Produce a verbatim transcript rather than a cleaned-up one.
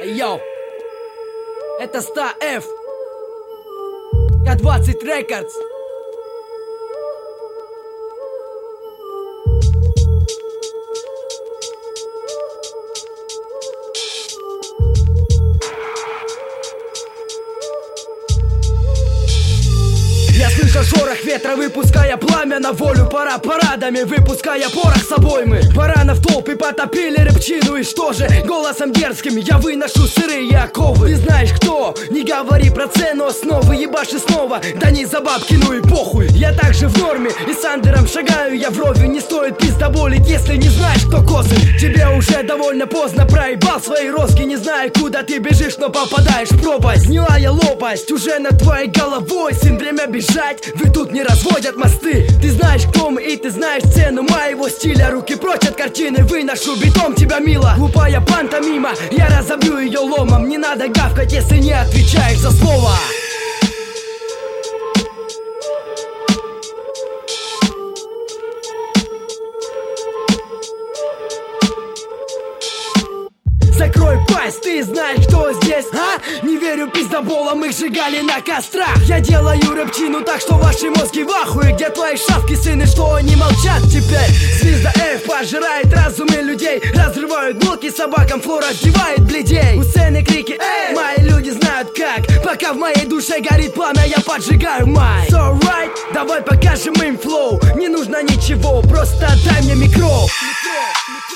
Йоу, это ста эф, К двадцать Рекордс. Я слышу шорох ветра, выпуская пламя на волю. Пора парадами, выпуская порох с собой мы. Баранов толпы потопили рыбчину. И что же, голосом дерзким я выношу сырые оковы. Ты знаешь кто, не говори про цену основы. Ебаши снова, да не за бабки, ну и похуй. Я также в норме, и с андером шагаю я вровень. Не стоит пиздоболить, если не знаешь, кто козырь. Тебе уже довольно поздно, проебал свои розги. Не знаю, куда ты бежишь, но попадаешь в пропасть. Гнилая лопасть уже над твоей головой. Сын, время бежать, вы тут не разводят мосты. Ты знаешь, кто мы, и ты знаешь цену моего стиля. Руки прочь от картины, выношу битом тебя, мило. Глупая пантомима, я разобью ее ломом. Не надо гавкать, если не отвечаешь за слово. Закрой пасть, ты знаешь, кто здесь, а? Не верю пиздоболам, их сжигали на кострах. Я делаю рэпчину так, что ваши мозги в ахуе. Где твои шавки, сыны, что они молчат теперь? Звезда F пожирает разумы людей. Разрывают блоки собакам, флор раздевает бледей. У сцены крики, эй, мои люди знают как. Пока в моей душе горит пламя, я поджигаю май. So right, давай покажем им флоу. Не нужно ничего, просто дай мне микро. Микро, микро.